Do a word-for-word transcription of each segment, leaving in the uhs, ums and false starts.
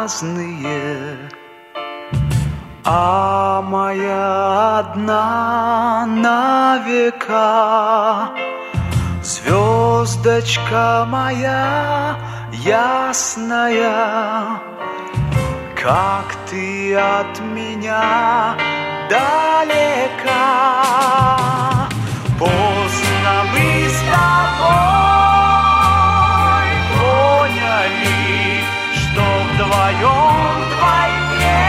разные, а моя одна на века. Звездочка моя ясная, как ты от меня далека. Поздно мы с тобой поняли, что вдвоем вдвойне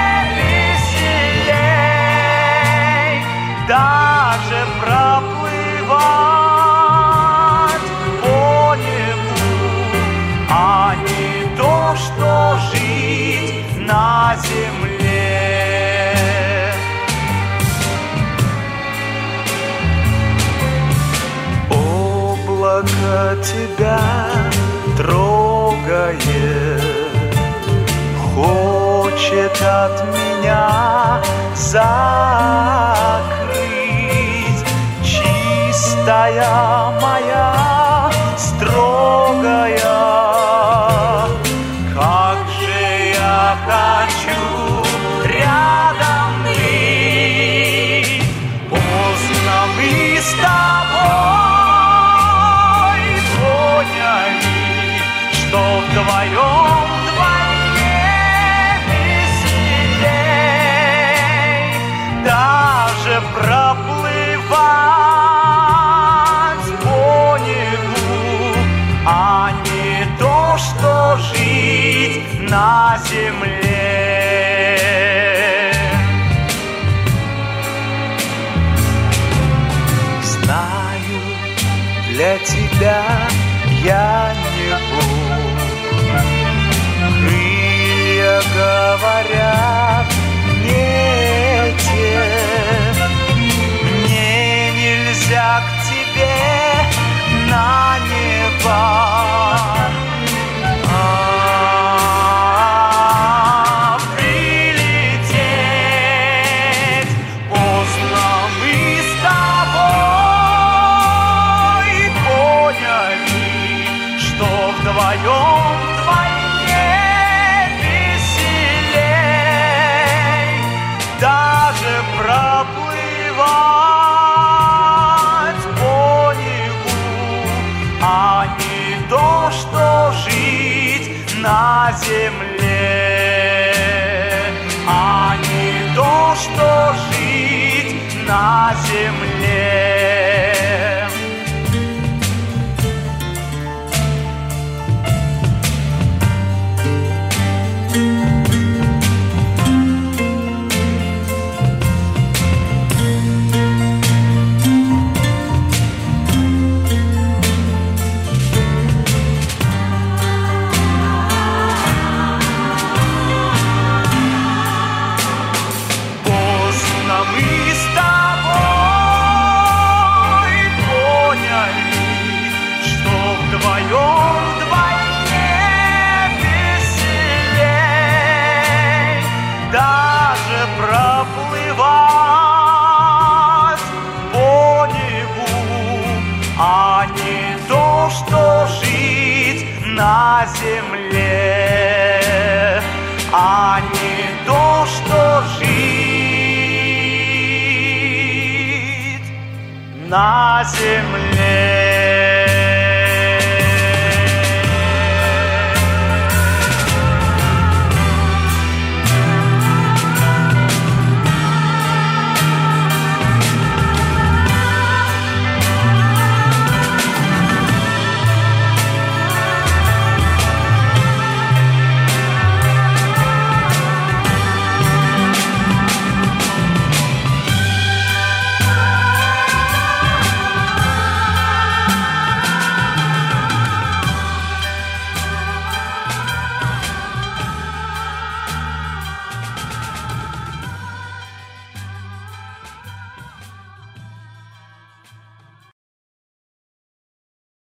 веселей. Даже проплывать по небу, а не то, что жить на земле. Облако тебя трогает, хочет от меня закрыть. Чистая моя, строгая, как же я хочу рядом быть. Поздно мы с тобой поняли, что вдвоем вдвойне веселей. Даже проплывать по небу, а не то, что жить на земле. Знаю, для тебя я не Бог. Крылья говорят не те. Мне нельзя к тебе на небо. А прилететь. Поздно мы с тобой поняли, что вдвоем вдвойне веселей. Даже проплывать по небу, а не то, что жить на земле. А не то, что жить на земле. Проплывать по небу, а не то, что жить на земле. А не то, что жить на земле.